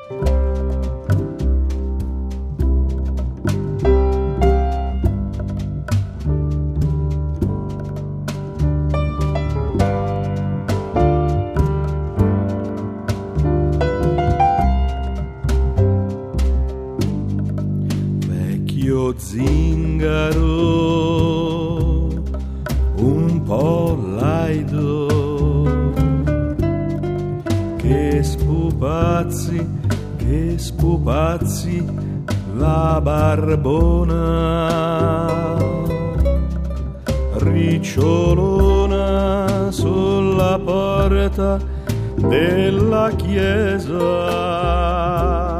Zingaro un po' laido, che spupazzi la barbona, ricciolona sulla porta della chiesa.